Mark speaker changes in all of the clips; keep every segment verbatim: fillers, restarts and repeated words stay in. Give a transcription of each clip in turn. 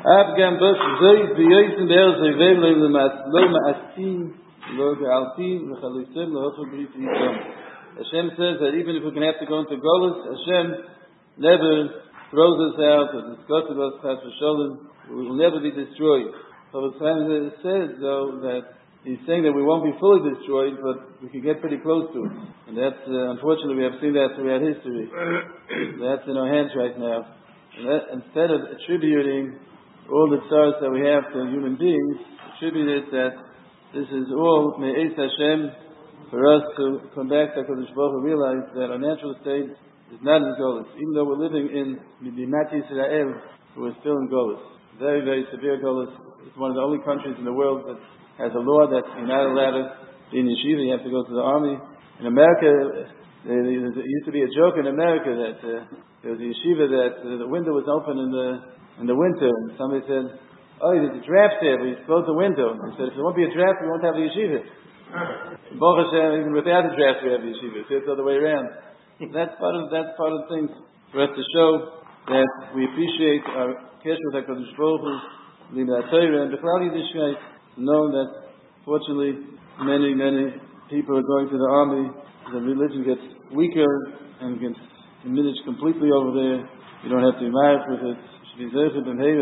Speaker 1: Abgam bus zay biyoyim der zay veim le mas lo maasim lo altim le khalisim lo hof brit yisrael. Hashem says that even if we can have to go into Golus, Hashem never throws us out or discusses us as for Shalom. We will never be destroyed. So the says though that he's saying that we won't be fully destroyed, but we can get pretty close to it. And that's uh, unfortunately we have seen that throughout history. That's in our hands right now. And that, instead of attributing all the stars that we have to human beings, attribute it that this is all Me'ez Hashem for us to come back to HaKadosh Baruch Hu, realize that our natural state is not in Golus. Even though we're living in Medimat Yisrael, we're still in Golus. Very, very severe Golus. It's one of the only countries in the world that has a law that you're not allowed to be in yeshiva, you have to go to the army. In America, there used to be a joke in America that uh, there was a yeshiva that uh, the window was open in the in the winter, and somebody said, oh, there's a draft there, but you close the window. And he said, if there won't be a draft, we won't have a yeshiva. Baruch Hashem, even without a draft, we have a yeshiva. So it's the other way around. That's part of that's part of things for us to show that we appreciate our kesh with HaKadosh Baruch Hu, Lidat Torah, and the B'chlal Yiddishkeit, know that fortunately many, many people are going to the army. The religion gets weaker and gets diminished completely over there. You don't have to be married with it. We appreciate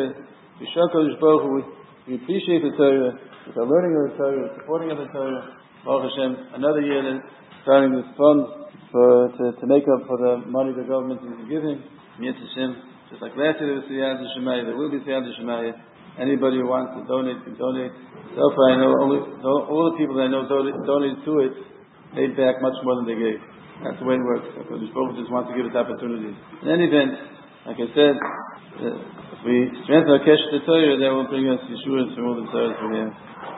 Speaker 1: the Torah, with our learning of the Torah, the supporting of the Torah. Baruch Hashem, another year then, starting this fund for, to, to make up for the money the government is giving. Mitzvah Hashem, just like last year there was Siyad Shemaya, there will be Siyad Shemaya. Anybody who wants to donate can donate. So far I know only, all the people that I know donated, donated to it paid back much more than they gave. That's the way it works. Because the Prophet just wants to give us opportunities. In any event, like I said, Uh, if we strengthen our kesh to Torah, that will bring us Yeshua from all the Torahs we have.